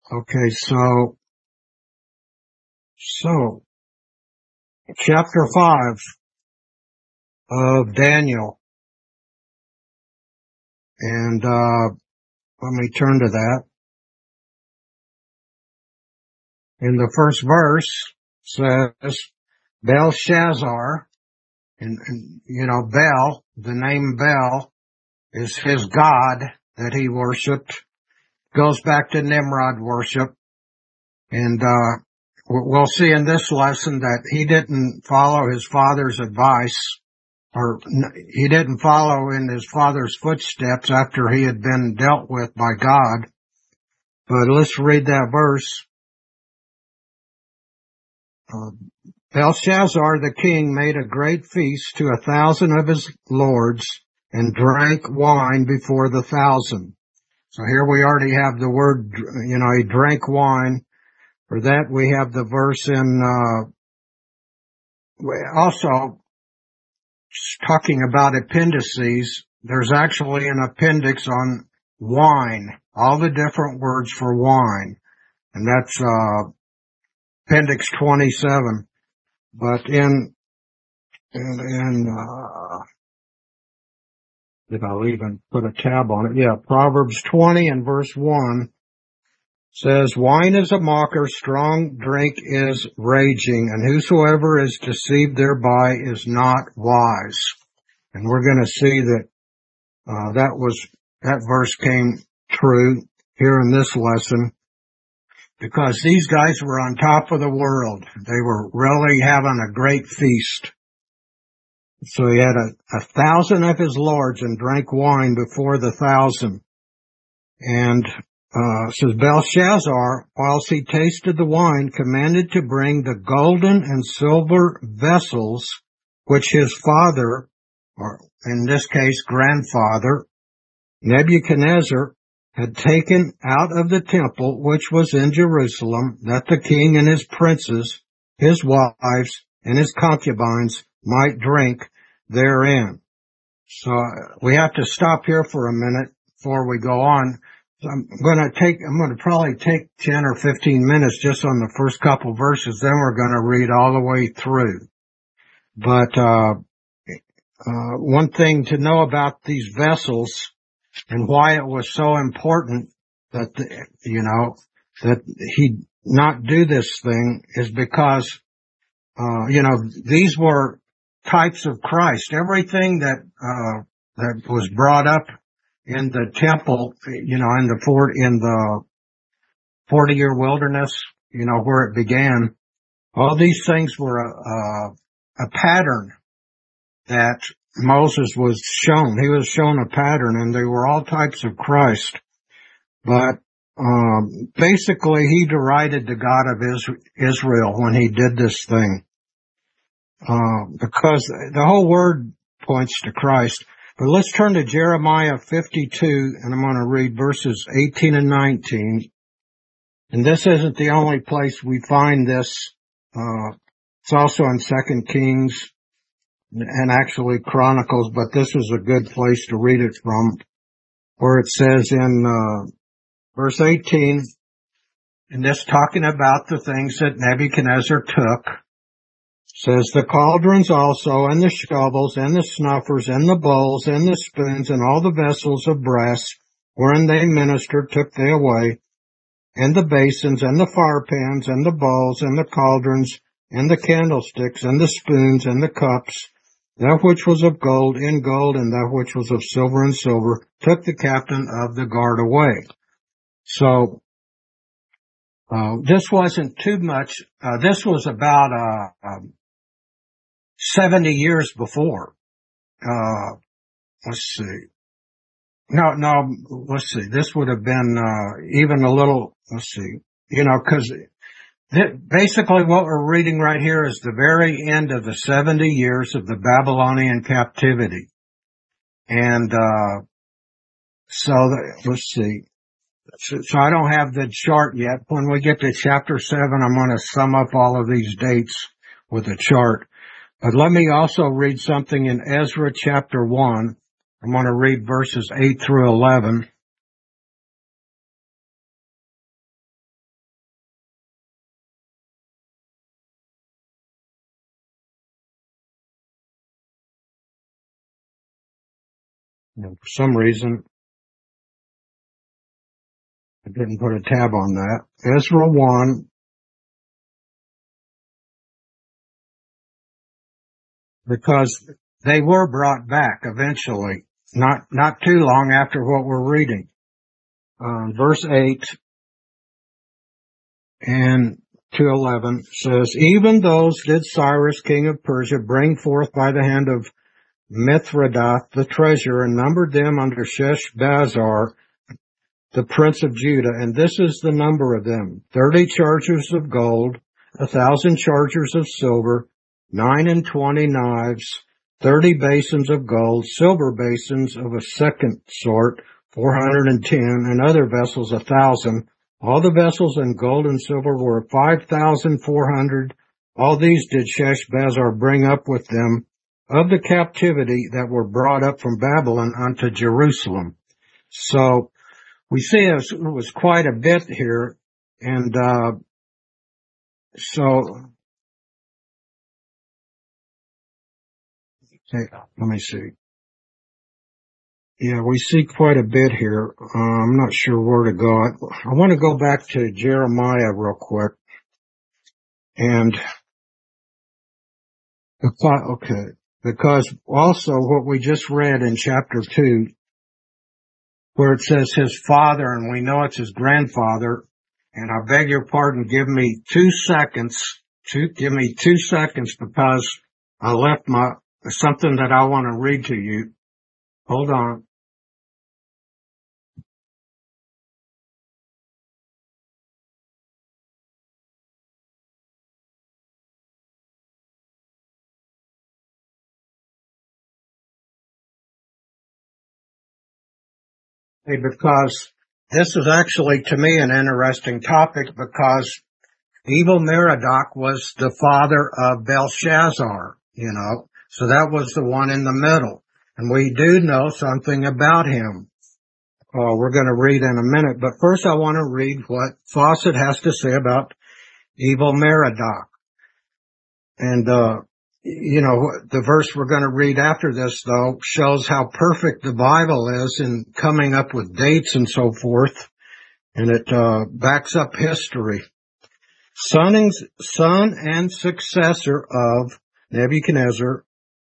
Okay, so chapter 5 of Daniel, and let me turn to that. In the first verse says Belshazzar, and Bel, the name Bel is his god that he worshipped, goes back to Nimrod worship, and we'll see in this lesson that he didn't follow his father's advice, or he didn't follow in his father's footsteps after he had been dealt with by God. But let's read that verse. Belshazzar the king made a great feast to 1,000 of his lords and drank wine before the 1,000. So here we already have the word, he drank wine. For that we have the verse in, also talking about appendices. There's actually an appendix on wine, all the different words for wine. And that's, appendix 27. But if I'll even put a tab on it. Yeah, Proverbs 20 and verse 1 says, wine is a mocker, strong drink is raging, and whosoever is deceived thereby is not wise. And we're going to see that that verse came true here in this lesson, because these guys were on top of the world. They were really having a great feast. So he had 1,000 of his lords and drank wine before the 1,000. And says Belshazzar, whilst he tasted the wine, commanded to bring the golden and silver vessels which his father, or in this case grandfather, Nebuchadnezzar, had taken out of the temple which was in Jerusalem, that the king and his princes, his wives, and his concubines might drink therein. So we have to stop here for a minute before we go on. I'm going to probably take 10 or 15 minutes just on the first couple verses, then we're going to read all the way through. But one thing to know about these vessels and why it was so important that, that he not do this thing is because, these were types of Christ. Everything that was brought up in the temple, in the 40-year wilderness, where it began, all these things were a pattern that Moses was shown. He was shown a pattern, and they were all types of Christ. But basically, he derided the God of Israel when he did this thing, because the whole word points to Christ. But let's turn to Jeremiah 52, and I'm going to read verses 18 and 19. And this isn't the only place we find this. It's also in 2 Kings and actually Chronicles, but this is a good place to read it from, where it says in verse 18, and this talking about the things that Nebuchadnezzar took, says, the cauldrons also, and the shovels, and the snuffers, and the bowls, and the spoons, and all the vessels of brass wherein they ministered took they away, and the basins, and the fire pans, and the bowls, and the cauldrons, and the candlesticks, and the spoons, and the cups, that which was of gold in gold, and that which was of silver in silver, took the captain of the guard away. So, this wasn't too much. This was about 70 years before. Let's see. No, let's see. This would have been, even a little, let's see, cause basically what we're reading right here is the very end of the 70 years of the Babylonian captivity. And, let's see. So I don't have the chart yet. When we get to chapter 7, I'm going to sum up all of these dates with a chart. But let me also read something in Ezra chapter 1. I'm going to read verses 8 through 11. For some reason, I didn't put a tab on that. Ezra 1. Because they were brought back eventually, not too long after what we're reading. Verse 8 and to 11 says, even those did Cyrus, king of Persia, bring forth by the hand of Mithridath the treasure, and numbered them under Sheshbazzar, the prince of Judah. And this is the number of them: 30 chargers of gold, 1,000 chargers of silver, 29 knives, 30 basins of gold, silver basins of a second sort, 410, and other vessels 1,000. All the vessels in gold and silver were 5,400. All these did Sheshbazzar bring up with them of the captivity that were brought up from Babylon unto Jerusalem. So we see it was quite a bit here, and so let me see. Yeah, we see quite a bit here. I'm not sure where to go. I want to go back to Jeremiah real quick. And, because also what we just read in chapter 2, where it says his father, and we know it's his grandfather, and I beg your pardon, give me 2 seconds, because I left something that I want to read to you. Hold on. Because this is actually, to me, an interesting topic, because Evil Merodach was the father of Belshazzar, so that was the one in the middle. And we do know something about him. We're going to read in a minute, but first I want to read what Fawcett has to say about Evil Merodach. And, the verse we're going to read after this, though, shows how perfect the Bible is in coming up with dates and so forth, and it backs up history. Son and successor of Nebuchadnezzar,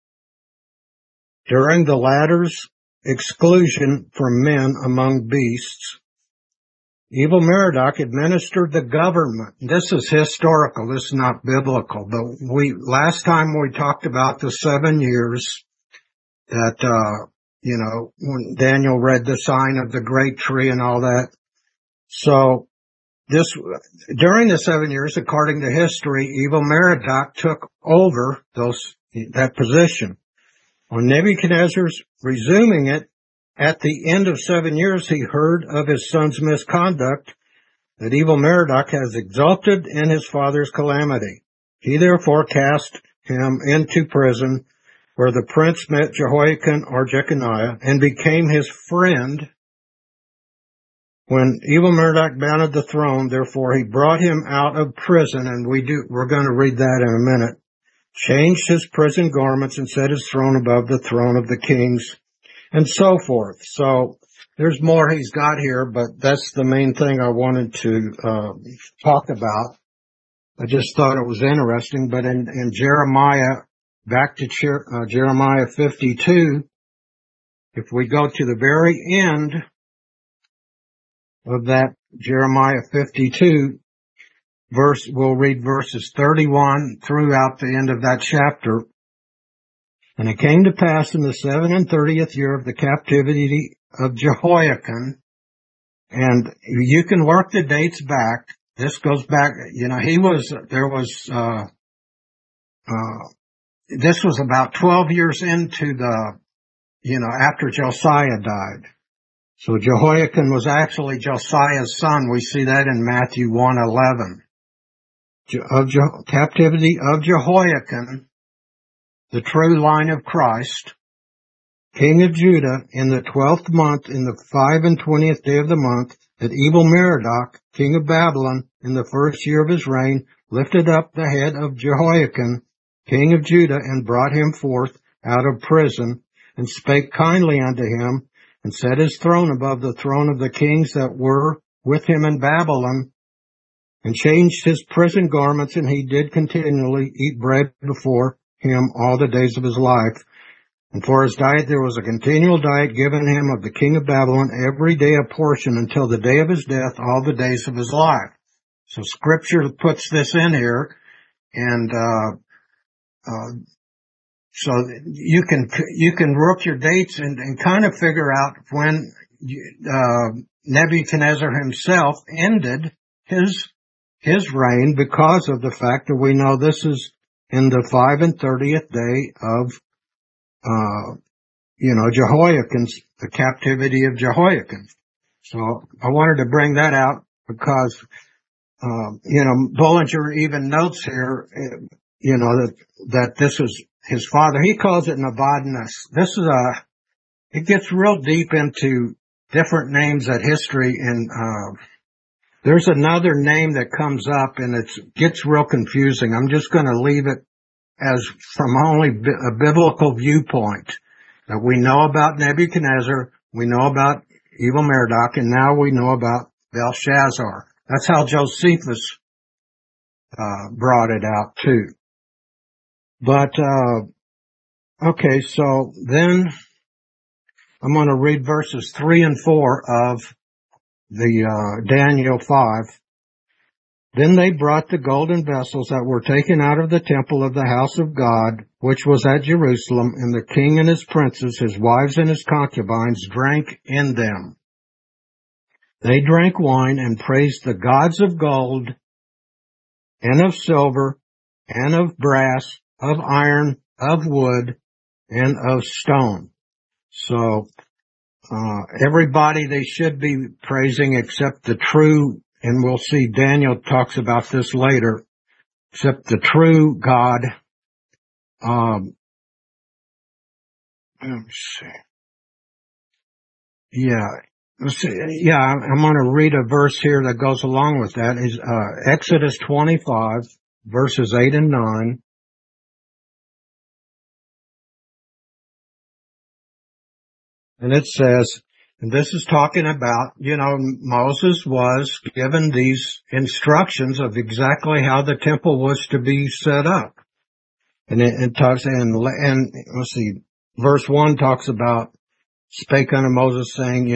during the latter's exclusion from men among beasts, Evil Merodach administered the government. This is historical, this is not biblical, but last time we talked about the 7 years that, when Daniel read the sign of the great tree and all that. So, during the 7 years, according to history, Evil Merodach took over that position. On Nebuchadnezzar's resuming it, at the end of 7 years, he heard of his son's misconduct, that Evil Merodach has exulted in his father's calamity. He therefore cast him into prison, where the prince met Jehoiakim or Jeconiah, and became his friend. When Evil Merodach mounted the throne, therefore he brought him out of prison, and we're going to read that in a minute, changed his prison garments and set his throne above the throne of the kings, and so forth. So there's more he's got here, but that's the main thing I wanted to talk about. I just thought it was interesting. But in Jeremiah, back to Jeremiah 52, if we go to the very end of that Jeremiah 52 we'll read verses 31 throughout the end of that chapter. And it came to pass in the 37th year of the captivity of Jehoiakim, and you can work the dates back. This goes back, this was about 12 years into after Josiah died. So Jehoiakim was actually Josiah's son. We see that in Matthew 1:11. Captivity of Jehoiakim, the true line of Christ, king of Judah, in the 12th month, in the 25th day of the month, that Evil Merodach, king of Babylon, in the first year of his reign, lifted up the head of Jehoiakim, king of Judah, and brought him forth out of prison, and spake kindly unto him, and set his throne above the throne of the kings that were with him in Babylon, and changed his prison garments, and he did continually eat bread before him all the days of his life. And for his diet there was a continual diet given him of the king of Babylon, every day a portion, until the day of his death, all the days of his life. So Scripture puts this in here, and so you can work your dates and kind of figure out when Nebuchadnezzar himself ended his reign, because of the fact that we know this is in the 35th day of Jehoiakim's, the captivity of Jehoiakim. So I wanted to bring that out because Bullinger even notes here, that this is his father. He calls it Nabonidus. It gets real deep into different names at history, and there's another name that comes up, and it gets real confusing. I'm just going to leave it as from only a biblical viewpoint, that we know about Nebuchadnezzar, we know about evil Merodach, and now we know about Belshazzar. That's how Josephus brought it out too. But okay, so then I'm going to read verses 3 and 4 of the Daniel 5. Then they brought the golden vessels that were taken out of the temple of the house of God, which was at Jerusalem, and the king and his princes, his wives and his concubines, drank in them. They drank wine and praised the gods of gold and of silver and of brass, of iron, of wood, and of stone. So everybody they should be praising except the true, and we'll see Daniel talks about this later, except the true God. Let me see. I'm going to read a verse here that goes along with that. Is Exodus 25, verses 8 and 9. And it says, and this is talking about, Moses was given these instructions of exactly how the temple was to be set up. And it talks, and let's see, verse 1 talks about, spake unto Moses saying,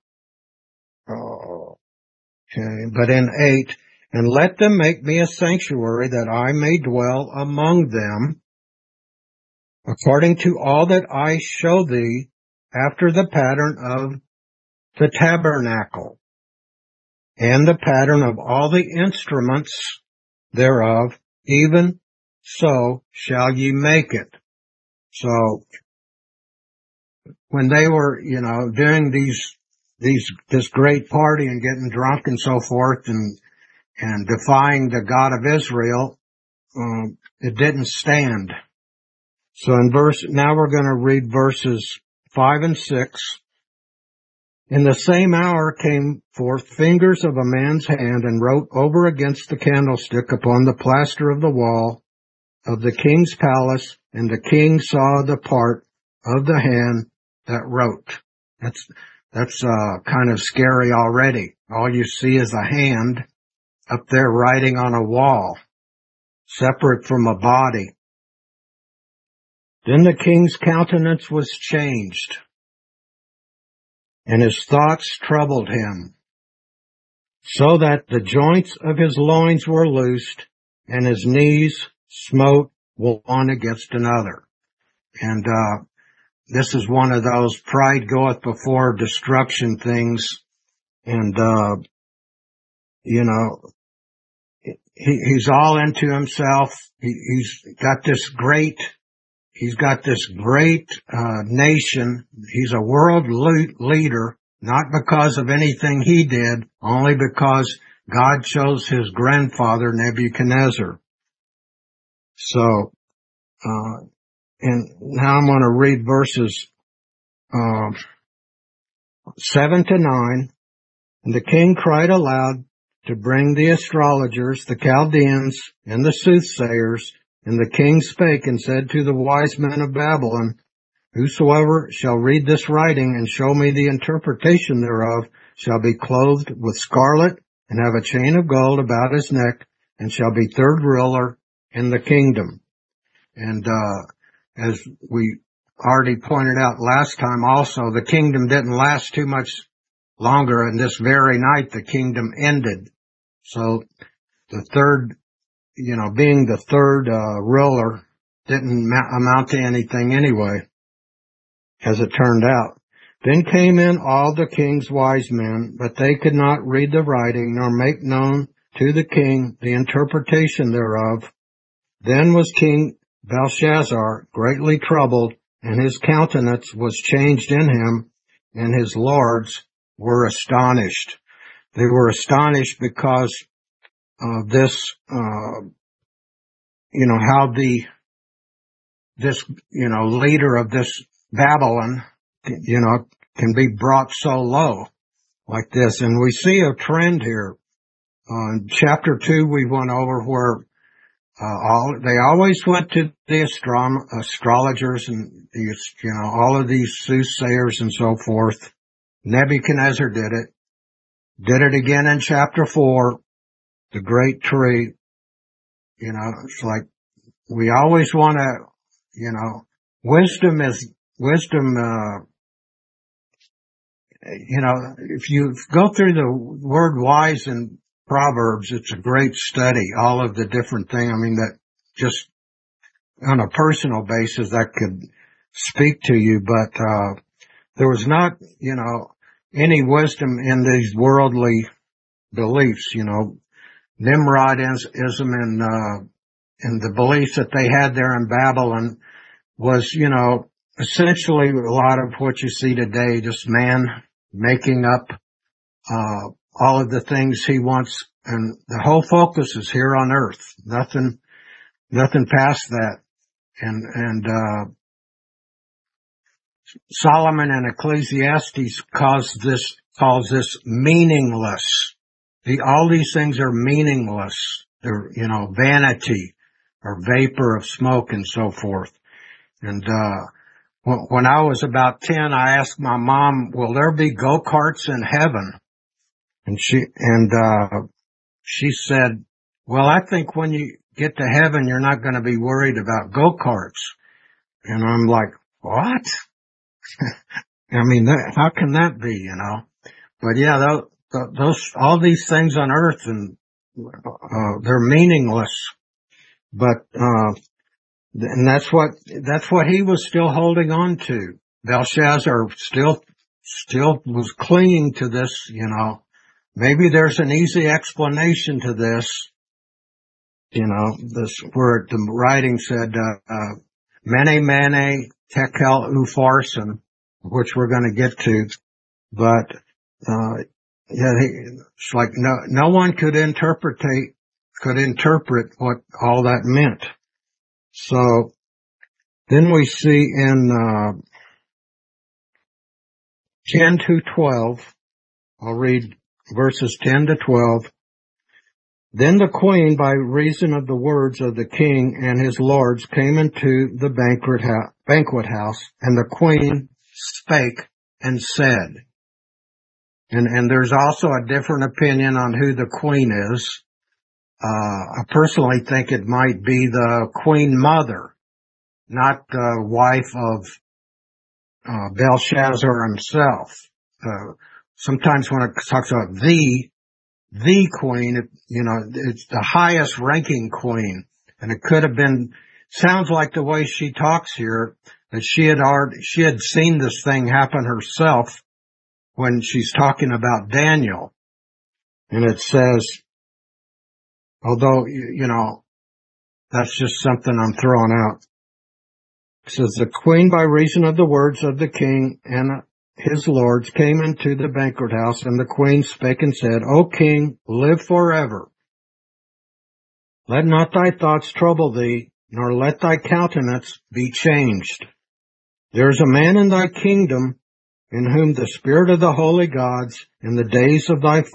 but in 8, and let them make me a sanctuary that I may dwell among them, according to all that I show thee, after the pattern of the tabernacle, and the pattern of all the instruments thereof, even so shall ye make it. So, when they were, doing this great party and getting drunk and so forth and defying the God of Israel, it didn't stand. So now we're going to read verses 5 and 6. In the same hour came forth fingers of a man's hand, and wrote over against the candlestick upon the plaster of the wall of the king's palace, and the king saw the part of the hand that wrote. That's kind of scary already. All you see is a hand up there writing on a wall, separate from a body. Then the king's countenance was changed, and his thoughts troubled him, so that the joints of his loins were loosed, and his knees smote one against another. And this is one of those pride goeth before destruction things. And, he's all into himself. He's got this great nation. He's a world leader, not because of anything he did, only because God chose his grandfather Nebuchadnezzar. So, and now I'm going to read verses 7 to 9. And the king cried aloud to bring the astrologers, the Chaldeans, and the soothsayers. And the king spake and said to the wise men of Babylon, Whosoever shall read this writing and show me the interpretation thereof shall be clothed with scarlet and have a chain of gold about his neck and shall be third ruler in the kingdom. And, as we already pointed out last time also, the kingdom didn't last too much longer, and this very night the kingdom ended. So the third, being the third ruler didn't amount to anything anyway, as it turned out. Then came in all the king's wise men, but they could not read the writing, nor make known to the king the interpretation thereof. Then was King Belshazzar greatly troubled, and his countenance was changed in him, and his lords were astonished. They were astonished because of this, how this leader of this Babylon, can be brought so low like this. And we see a trend here. In chapter 2, we went over where they always went to the astrologers and these, all of these soothsayers and so forth. Nebuchadnezzar did it again in chapter 4, the great tree. It's like we always want to, wisdom, if you go through the word wise in Proverbs, it's a great study, all of the different things. I mean, that just on a personal basis that could speak to you, but, there was not, any wisdom in these worldly beliefs, Nimrodism and the beliefs that they had there in Babylon was, essentially a lot of what you see today, just man making up, all of the things he wants, and the whole focus is here on earth. Nothing past that. And Solomon in Ecclesiastes calls this meaningless. All these things are meaningless. They're, vanity or vapor of smoke and so forth. And, when I was about 10, I asked my mom, will there be go-karts in heaven? And she said, well, I think when you get to heaven, you're not going to be worried about go-karts. And I'm like, what? I mean, how can that be, But yeah, all these things on earth, and they're meaningless. But and that's what he was still holding on to. Belshazzar still was clinging to this, Maybe there's an easy explanation to this, this where the writing said, mene, mene, tekel, upharsin, which we're going to get to. But, it's like no one could interpret what all that meant. So then we see in 10 to 12, I'll read verses 10 to 12. Then the queen, by reason of the words of the king and his lords, came into the banquet house, and the queen spake and said, and there's also a different opinion on who the queen is. I personally think it might be the queen mother, not the wife of Belshazzar himself. Sometimes when it talks about the queen, it's the highest ranking queen. And it could have been, sounds like the way she talks here, that she had seen this thing happen herself when she's talking about Daniel. And it says, although, that's just something I'm throwing out. It says, the queen, by reason of the words of the king and his lords, came into the banquet house, and the queen spake and said, O king, live forever. Let not thy thoughts trouble thee, nor let thy countenance be changed. There is a man in thy kingdom in whom the spirit of the holy gods in the days of thy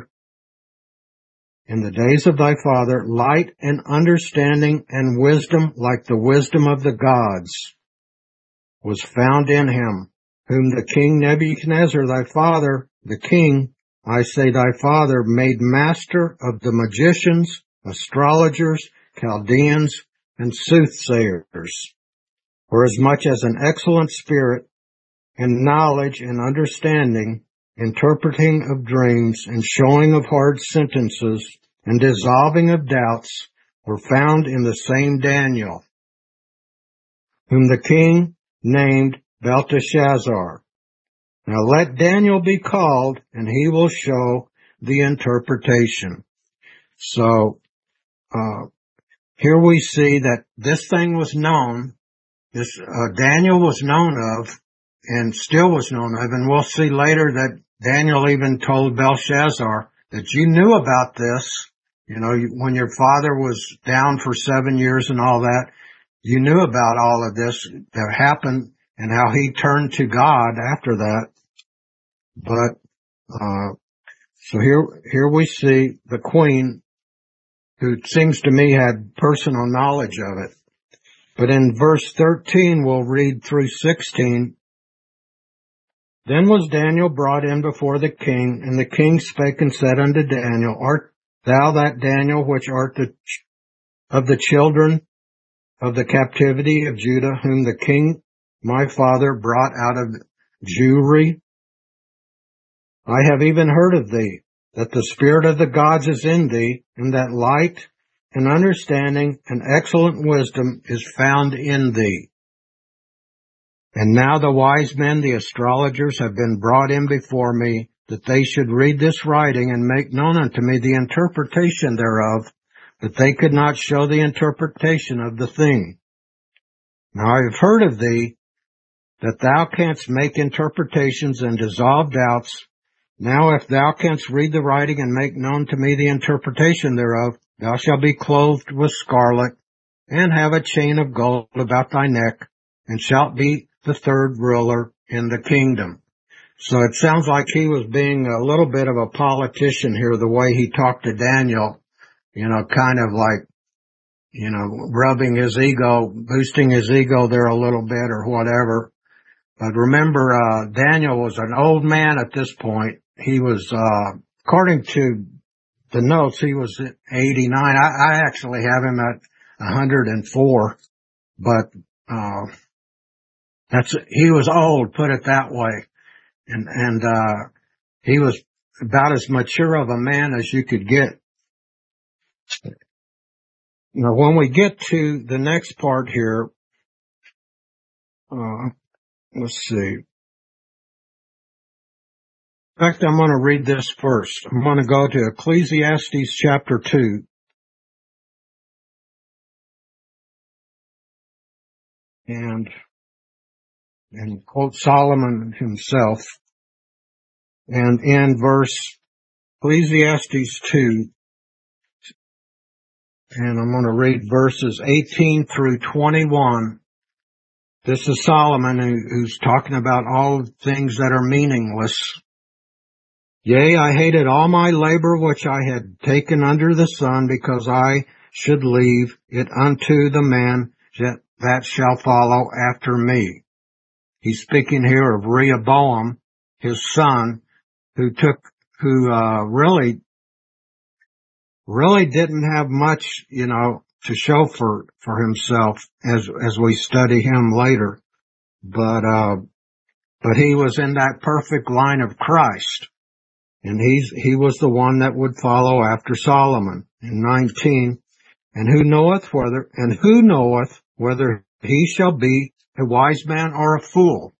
father, light and understanding and wisdom like the wisdom of the gods. was found in him, whom the king Nebuchadnezzar thy father, the king, I say thy father, made master of the magicians, astrologers, Chaldeans, and soothsayers, for as much as an excellent spirit and knowledge and understanding, interpreting of dreams and showing of hard sentences and dissolving of doubts were found in the same Daniel, whom the king named Belteshazzar. Now let Daniel be called, and he will show the interpretation. So, here we see that this thing was known, Daniel was known of, and still was known of, and we'll see later that Daniel even told Belshazzar that you knew about this, when your father was down for 7 years and all that, you knew about all of this that happened and how he turned to God after that. But, so here we see the queen, who seems to me had personal knowledge of it. But in verse 13, we'll read through 16. Then was Daniel brought in before the king, and the king spake and said unto Daniel, Art thou that Daniel which art of the children of the captivity of Judah, whom the king my father brought out of Jewry? I have even heard of thee, that the spirit of the gods is in thee, and that light and understanding and excellent wisdom is found in thee. And now the wise men, the astrologers, have been brought in before me, that they should read this writing and make known unto me the interpretation thereof, but they could not show the interpretation of the thing. Now I have heard of thee, that thou canst make interpretations and dissolve doubts. Now if thou canst read the writing and make known to me the interpretation thereof, thou shalt be clothed with scarlet, and have a chain of gold about thy neck, and shalt be the third ruler in the kingdom. So it sounds like he was being a little bit of a politician here, the way he talked to Daniel, kind of like, rubbing his ego, boosting his ego there a little bit or whatever. But remember, Daniel was an old man at this point. He was, according to the notes, he was at 89. I actually have him at 104, but, he was old, put it that way. And he was about as mature of a man as you could get. Now, when we get to the next part here, let's see. In fact, I'm going to read this first. I'm going to go to Ecclesiastes chapter 2. And quote Solomon himself. And in Ecclesiastes 2, and I'm going to read verses 18 through 21. This is Solomon who's talking about all things that are meaningless. Yea, I hated all my labor which I had taken under the sun, because I should leave it unto the man that shall follow after me. He's speaking here of Rehoboam, his son, who really didn't have much, to show for himself as we study him later. But he was in that perfect line of Christ. And he was the one that would follow after Solomon. In 19, and who knoweth whether he shall be a wise man or a fool?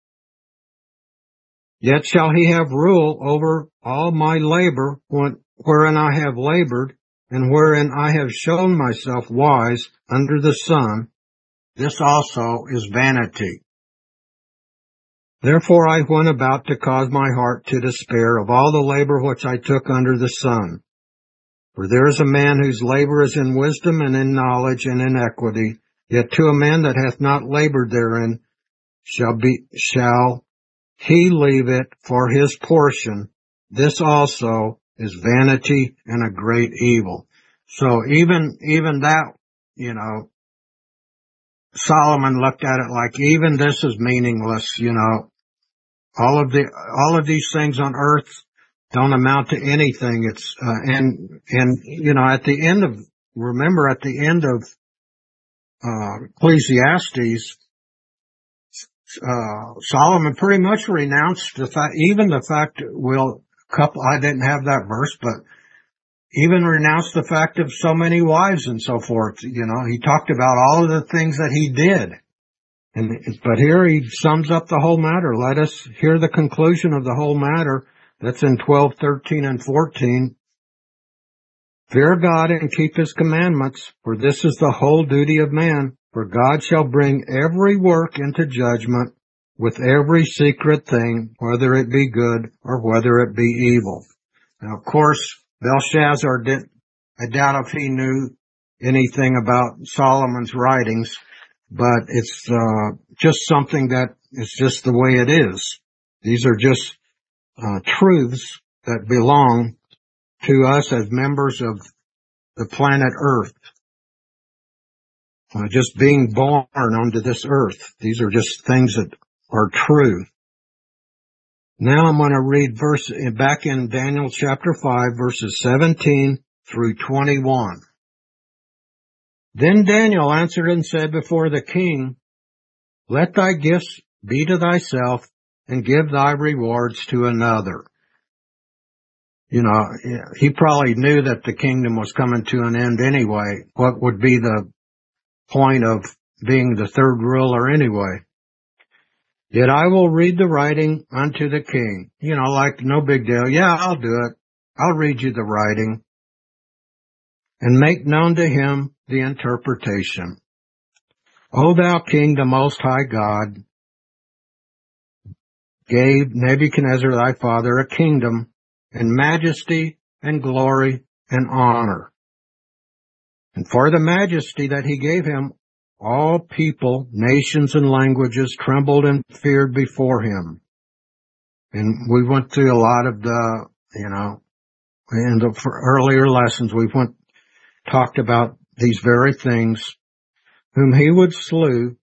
Yet shall he have rule over all my labor, wherein I have labored, and wherein I have shown myself wise under the sun. This also is vanity. Therefore I went about to cause my heart to despair of all the labor which I took under the sun. For there is a man whose labor is in wisdom and in knowledge and in equity, yet to a man that hath not labored therein shall he leave it for his portion. This also is vanity and a great evil. So even that, Solomon looked at it like even this is meaningless, all of these things on earth don't amount to anything. It's, at the end of, remember at the end of, Ecclesiastes, Solomon pretty much renounced I didn't have that verse, but even renounced the fact of so many wives and so forth. He talked about all of the things that he did. But here he sums up the whole matter. Let us hear the conclusion of the whole matter. That's in 12, 13, and 14. Fear God and keep his commandments, for this is the whole duty of man. For God shall bring every work into judgment with every secret thing, whether it be good or whether it be evil. Now, of course, Belshazzar I doubt if he knew anything about Solomon's writings, but it's just something that is just the way it is. These are just truths that belong to us as members of the planet Earth. Just being born onto this earth. These are just things that are true. Now I'm going to read back in Daniel chapter 5, verses 17 through 21. Then Daniel answered and said before the king, let thy gifts be to thyself and give thy rewards to another. He probably knew that the kingdom was coming to an end anyway. What would be the point of being the third ruler anyway? Yet I will read the writing unto the king. Like no big deal. Yeah, I'll do it. I'll read you the writing and make known to him the interpretation. O thou king, the most high God gave Nebuchadnezzar thy father a kingdom and majesty and glory and honor. And for the majesty that he gave him, all people, nations, and languages trembled and feared before him. And we went through a lot of in the earlier lessons, talked about these very things, whom he would slew,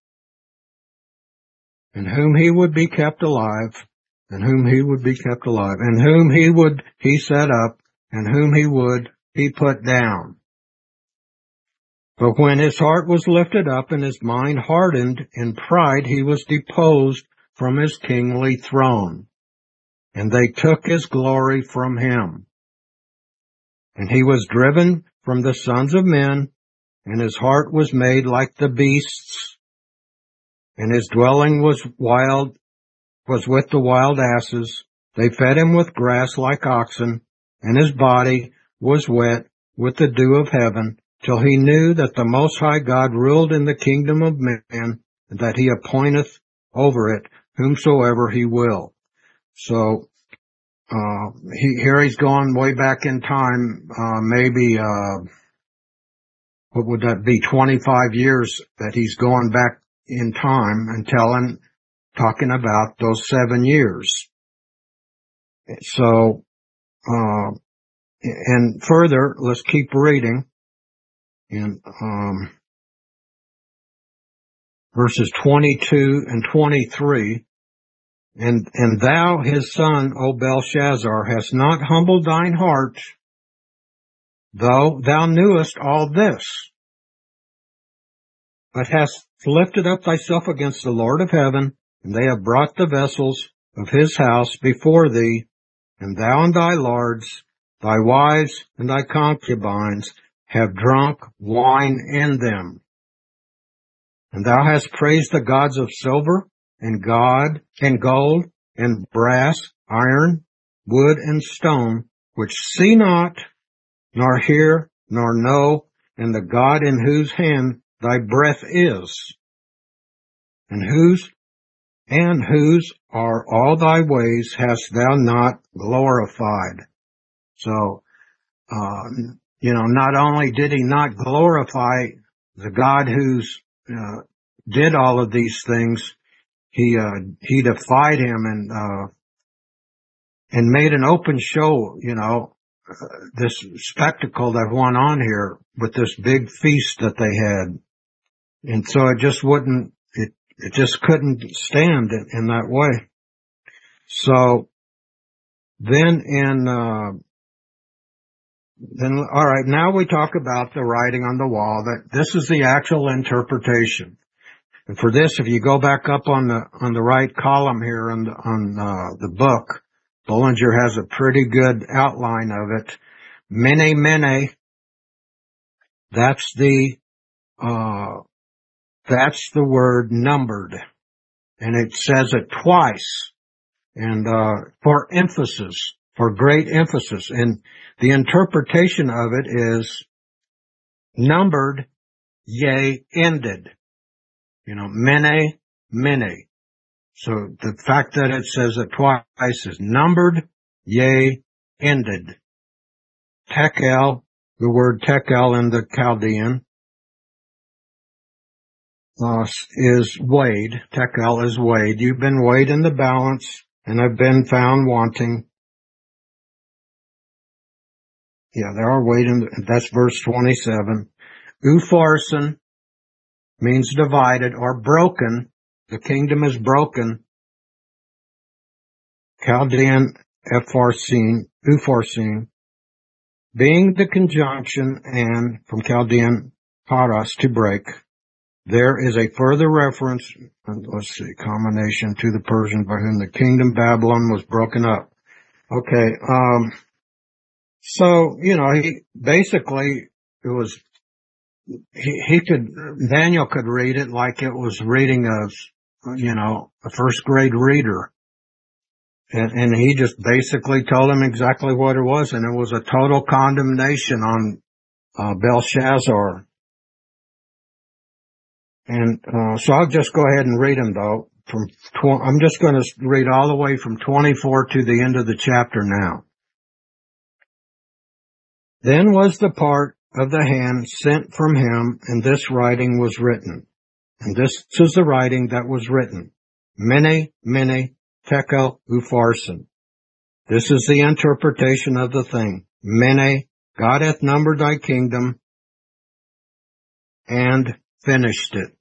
and whom he would be kept alive, and whom he would be kept alive, and whom he set up, and whom he put down. But when his heart was lifted up and his mind hardened in pride, he was deposed from his kingly throne, and they took his glory from him. And he was driven from the sons of men, and his heart was made like the beasts, and his dwelling was with the wild asses. They fed him with grass like oxen, and his body was wet with the dew of heaven, till he knew that the Most High God ruled in the kingdom of man, and that he appointeth over it whomsoever he will. So, here he's gone way back in time, maybe, what would that be, 25 years that he's gone back in time and talking about those 7 years. So, and further, let's keep reading. In verses 22 and 23, and thou, his son, O Belshazzar, hast not humbled thine heart, though thou knewest all this, but hast lifted up thyself against the Lord of heaven, and they have brought the vessels of his house before thee, and thou and thy lords, thy wives and thy concubines, have drunk wine in them. And thou hast praised the gods of silver and gold and brass, iron, wood and stone, which see not, nor hear, nor know, and the God in whose hand thy breath is, and whose are all thy ways hast thou not glorified. So, not only did he not glorify the God who's did all of these things, he defied him and made an open show, this spectacle that went on here with this big feast that they had. And so it just wouldn't, it just couldn't stand in that way. So then all right, now we talk about the writing on the wall, that this is the actual interpretation. And for this, if you go back up on the right column here on the book, Bullinger has a pretty good outline of it. Mene, mene, that's the word numbered. And it says it twice. And, for emphasis, for great emphasis. And the interpretation of it is numbered, yea, ended. Mene, mene. So the fact that it says it twice is numbered, yea, ended. Tekel, the word tekel in the Chaldean, is weighed. Tekel is weighed. You've been weighed in the balance and have been found wanting. Yeah, they are weighed in, that's verse 27. Upharsin means divided or broken. The kingdom is broken. Chaldean upharsin, being the conjunction and from Chaldean paras, to break. There is a further reference, combination to the Persian by whom the kingdom Babylon was broken up. Okay, so, he basically, Daniel could read it like it was reading a first grade reader. And he just basically told him exactly what it was, and it was a total condemnation on Belshazzar. And so I'll just go ahead and read them, though. I'm just going to read all the way from 24 to the end of the chapter now. Then was the part of the hand sent from him, and this writing was written. And this is the writing that was written. Mene, mene, tekel, upharsin. This is the interpretation of the thing. Mene, God hath numbered thy kingdom and finished it.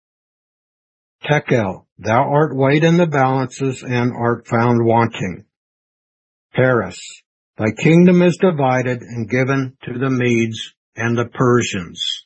Tekel, thou art weighed in the balances and art found wanting. Paris, thy kingdom is divided and given to the Medes and the Persians.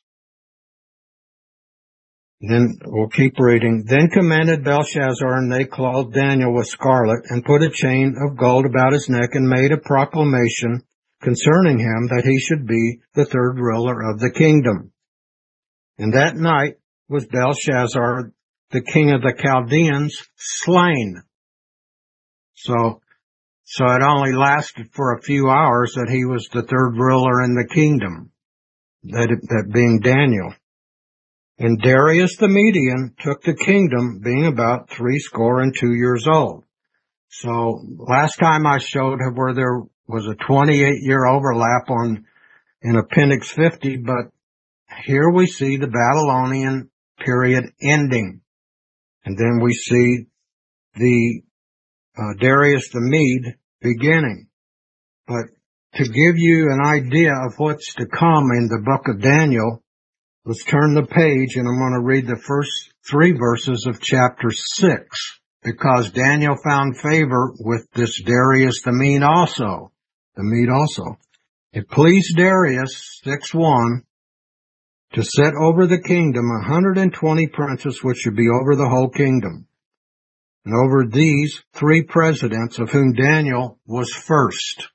Then we'll keep reading. Then commanded Belshazzar, and they clothed Daniel with scarlet and put a chain of gold about his neck and made a proclamation concerning him that he should be the third ruler of the kingdom. And that night was Belshazzar, the king of the Chaldeans, slain. So it only lasted for a few hours that he was the third ruler in the kingdom, that being Daniel. And Darius the Median took the kingdom, being about 62 years old. So last time I showed where there was a 28-year overlap in Appendix 50, but here we see the Babylonian period ending. And then we see the Darius the Mede beginning. But to give you an idea of what's to come in the book of Daniel, let's turn the page, and I'm going to read the first 3 verses of chapter 6, because Daniel found favor with this Darius the Mede also. It pleased Darius, 6:1, to set over the kingdom 120 princes, which should be over the whole kingdom. And over these 3 presidents, of whom Daniel was first,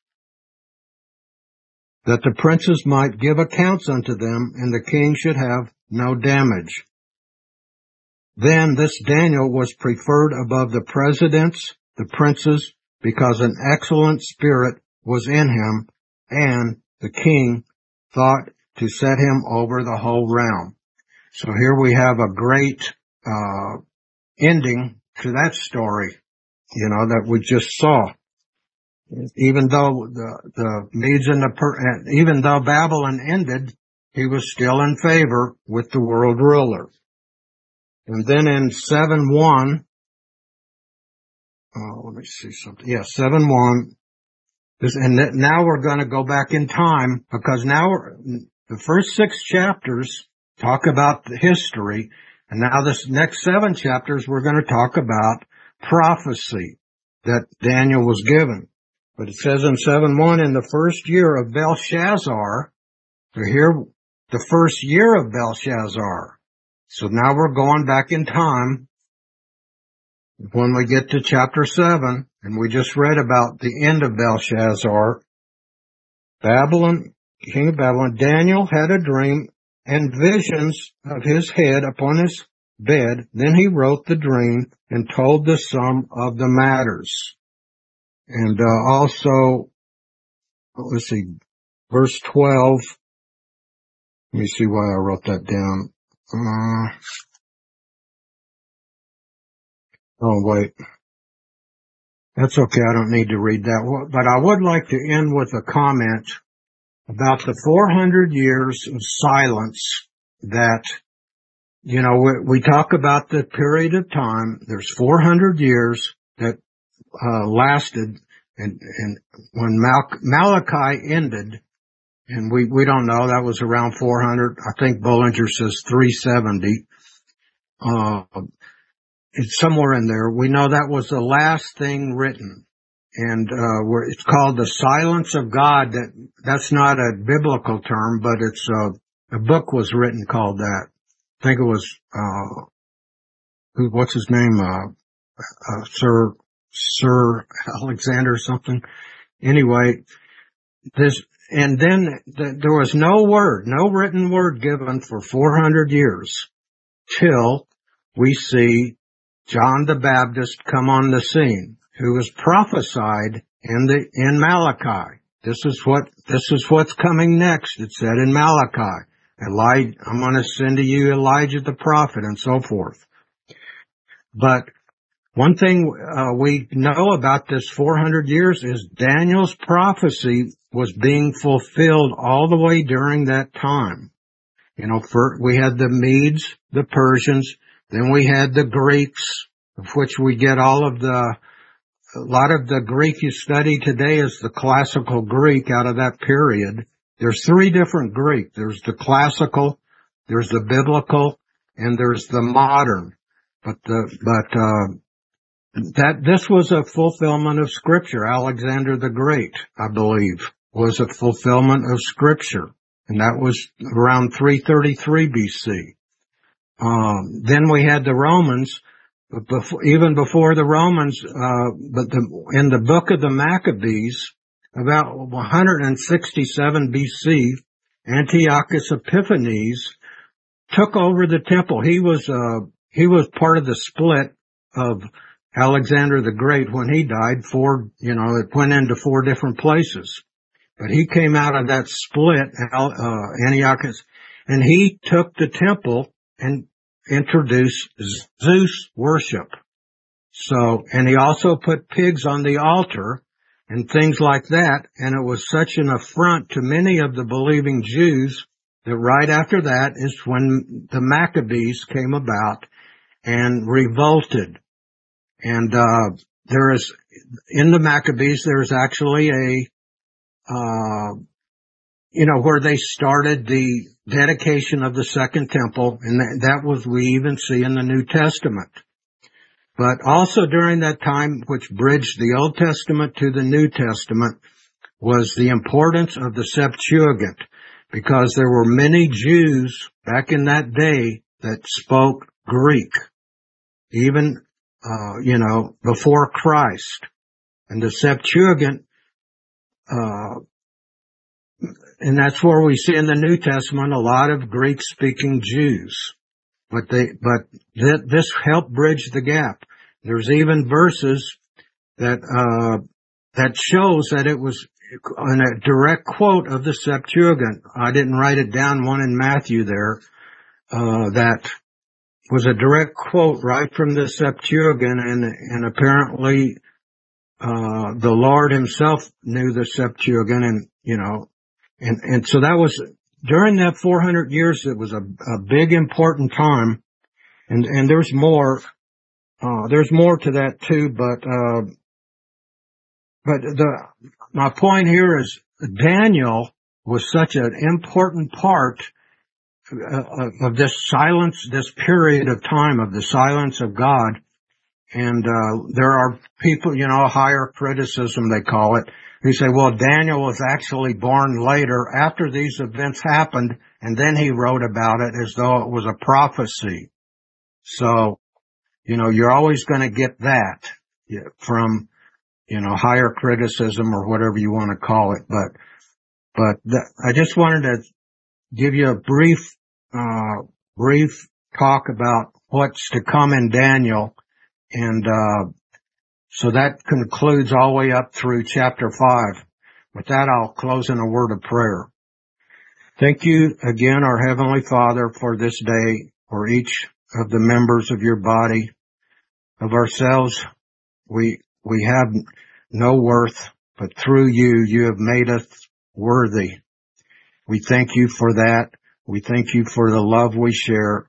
that the princes might give accounts unto them, and the king should have no damage. Then this Daniel was preferred above the presidents, the princes, because an excellent spirit was in him, and the king thought to set him over the whole realm. So here we have a great ending to that story, that we just saw. Even though the Medes and even though Babylon ended, he was still in favor with the world ruler. And then in 7:1, let me see something. Yeah, 7:1. And now we're going to go back in time, because now the first 6 chapters talk about the history. And now this next 7 chapters, we're going to talk about prophecy that Daniel was given. But it says in 7:1, in the first year of Belshazzar, so here, the first year of Belshazzar. So now we're going back in time when we get to chapter 7, and we just read about the end of Belshazzar. Babylon, king of Babylon, Daniel had a dream and visions of his head upon his bed. Then he wrote the dream and told the sum of the matters. And also, let's see, verse 12. Let me see why I wrote that down. Oh, wait. That's okay. I don't need to read that. But I would like to end with a comment about the 400 years of silence that, you know, we talk about the period of time. There's 400 years that lasted, and when Malachi ended, and we don't know, that was around 400. I think Bullinger says 370. It's somewhere in there. We know that was the last thing written. And it's called the silence of God. That's not a biblical term, but it's a book was written called that. I think it was what's his name? Sir Alexander something. Anyway, and then there was no written word given for 400 years till we see John the Baptist come on the scene, who was prophesied in Malachi. This is what's coming next. It said in Malachi, I'm going to send to you Elijah the prophet, and so forth. But one thing we know about this 400 years is Daniel's prophecy was being fulfilled all the way during that time. You know, we had the Medes, the Persians, then we had the Greeks, of which we get a lot of the Greek you study today is the classical Greek out of that period. There's 3 different Greek. There's the classical, there's the biblical, and there's the modern. This was a fulfillment of Scripture. Alexander the Great, I believe, was a fulfillment of Scripture. And that was around 333 BC. Then we had the Romans, even before the Romans, in the book of the Maccabees, about 167 BC, Antiochus Epiphanes took over the temple. He was part of the split of Alexander the Great when he died. It went into 4 different places. But he came out of that split, Antiochus, and he took the temple and introduced Zeus worship. And he also put pigs on the altar and things like that. And it was such an affront to many of the believing Jews that right after that is when the Maccabees came about and revolted. And, in the Maccabees, there's actually where they started the dedication of the Second Temple, and that was, we even see in the New Testament. But also during that time, which bridged the Old Testament to the New Testament, was the importance of the Septuagint, because there were many Jews back in that day that spoke Greek, even, before Christ. And the Septuagint, and that's where we see in the New Testament a lot of Greek-speaking Jews. But this helped bridge the gap. There's even verses that shows that it was a direct quote of the Septuagint. I didn't write it down, one in Matthew there, that was a direct quote right from the Septuagint, and apparently, the Lord himself knew the Septuagint, and so that was, during that 400 years, it was a big important time, and there's more to that too, but my point here is Daniel was such an important part of this silence, this period of time of the silence of God. And there are people, higher criticism, they call it, who say, well, Daniel was actually born later after these events happened, and then he wrote about it as though it was a prophecy. So, you're always going to get that from, higher criticism or whatever you want to call it. But I just wanted to give you a brief talk about what's to come in Daniel. And so that concludes all the way up through chapter 5. With that, I'll close in a word of prayer. Thank you again, our Heavenly Father, for this day, for each of the members of your body, of ourselves. We have no worth, but through you, you have made us worthy. We thank you for that. We thank you for the love we share.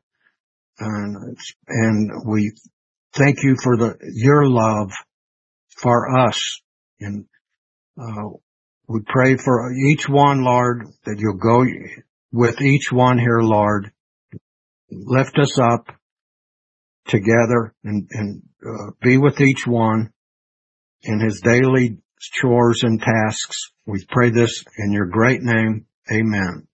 And we thank you for your love for us. And, we pray for each one, Lord, that you'll go with each one here, Lord. Lift us up together and be with each one in his daily chores and tasks. We pray this in your great name. Amen.